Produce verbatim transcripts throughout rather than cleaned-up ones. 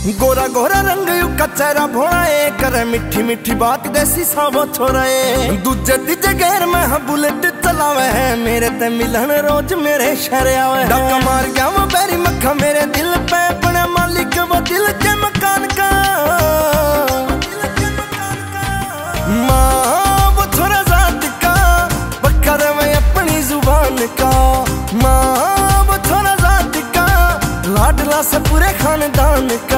गोरा गोरा रंग का चेहरा भोड़ाए करे मिठी मिठी बात देसी सावो छोराए दूजे तीजे गैर में हाँ बुलेट चलावे है मेरे ते मिलन रोज मेरे शहर आवे डका मार गया वो बैरी मक्खा मेरे दिल पे बने मालिक वो दिल के मकान का माँ वो थोड़ा जात का पक्का रवे अपनी जुबान का माँ वो थोड़ा जात का लाडला से पूरे खानदान का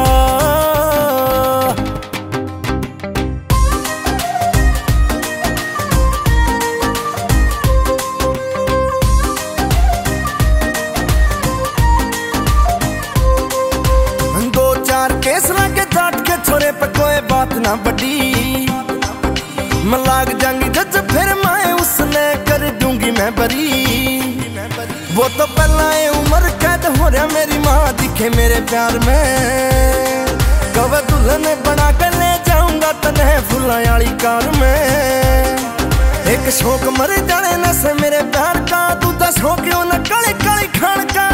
दो चार केस लाके जाट के छोरे पे कोई बात ना बड़ी मैं लाग जाऊंगी जज फिर मैं उसने कर दूंगी मैं बरी वो तो पहला उम्र कैद हो रहा मेरी माँ दिखे मेरे प्यार में कब दुल्हन बना कर ले जाऊंगा तने फुला वाली कार में एक शौक मर जाने न से मेरे प्यार का दूसरा शौक न काली काली खान का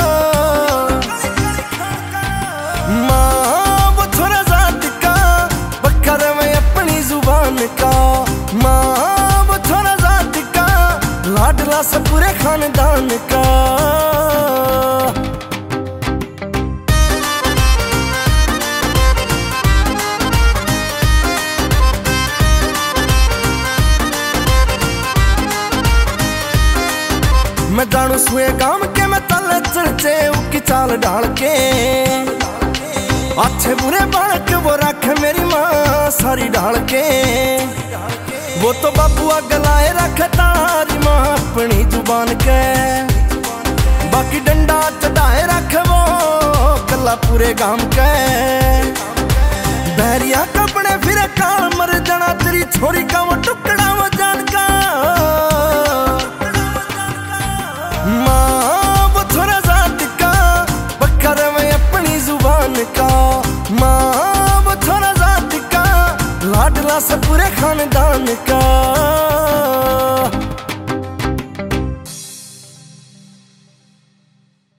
माँ वो थोड़ा जात का पक्का रवे अपनी जुबान का माँ वो थोड़ा जात का लाडला से पूरे खानदान का मैं जानू सुए काम के मैं तले चढ़चे उकी चाल डाल के अच्छे बुरे बालक वो रख मेरी माँ सारी ढाल के वो तो बाबू गलाए रख तारी माँ अपनी जुबान के बाकी डंडा चढ़ाए रख वो कला पूरे गांव के बहरिया कपड़े फिर काल मर जाना तेरी छोरी का वो टुकड़ा वो जान का माँ वो थोड़ा जात का पक्का रवे अपनी जुबान का माँ वो थोड़ा जात का लाडला से पूरे खानदान का।